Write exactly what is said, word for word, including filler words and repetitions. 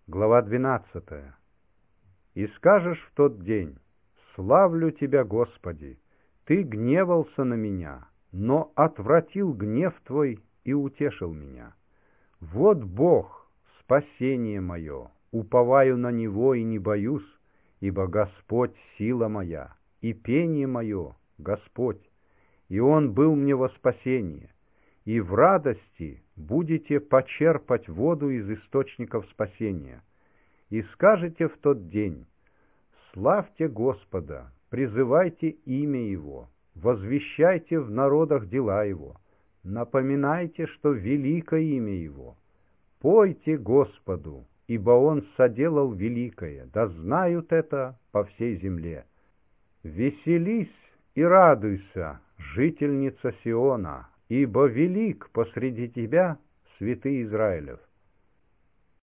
Глава двенадцатая. «И скажешь в тот день: славлю Тебя, Господи, Ты гневался на меня, но отвратил гнев Твой и утешил меня. Вот Бог, спасение мое, уповаю на Него и не боюсь, ибо Господь сила моя, и пение мое Господь, и Он был мне во спасение. И в радости будете почерпать воду из источников спасения. И скажете в тот день: славьте Господа, призывайте имя Его, возвещайте в народах дела Его, напоминайте, что велико имя Его. Пойте Господу, ибо Он соделал великое, да знают это по всей земле. Веселись и радуйся, жительница Сиона, ибо велик посреди тебя святый Израилев.